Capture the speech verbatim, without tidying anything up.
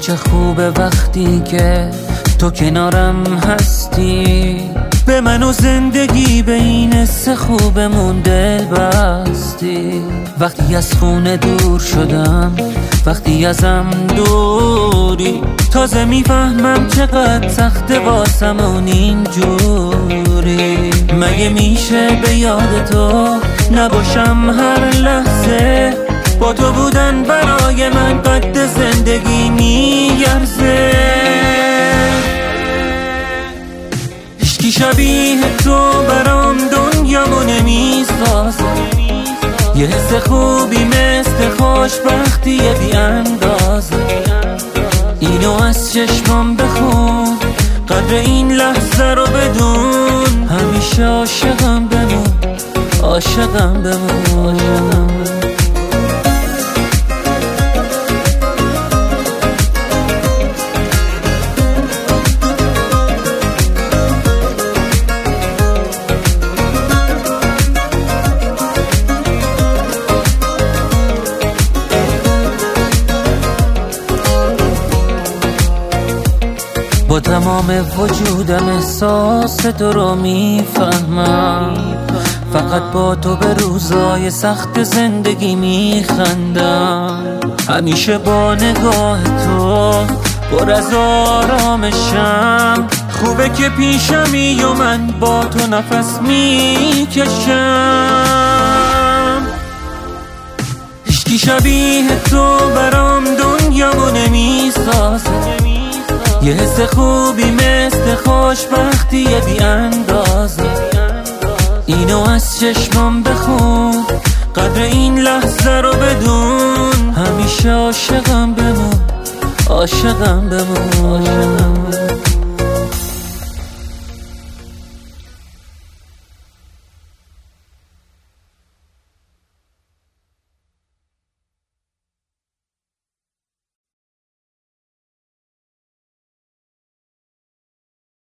چه خوبه وقتی که تو کنارم هستی. به من و زندگی به این حس خوبمون دل بستی. وقتی از خونه دور شدم، وقتی ازم دوری، تازه میفهمم چقدر سخته واسمون اینجوری. مگه میشه به یاد تو نباشم هر لحظه؟ با تو بودن برای من قد زندگی میارزه. هیچکی شبیه تو برام دنیامو نمیسازه. یه حس خوبی مثل خوشبختی بی اندازه. اینو از چشمام بخون، قدر این لحظه رو بدون. همیشه عاشقم بمون، عاشقم بمون. با تمام وجودم احساس تو رو میفهمم. فقط با تو به روزای سخت زندگی میخندم. همیشه با نگاه تو پر از آرامشم. خوبه که پیشمی و من با تو نفس میکشم. هیچکی شبیه تو برام دنیامو نمیسازه. یه حس خوبی مثل خوشبختی بی اندازه. اینو از چشمام بخون، قدر این لحظه رو بدون. همیشه عاشقم بمون، عاشقم بمون.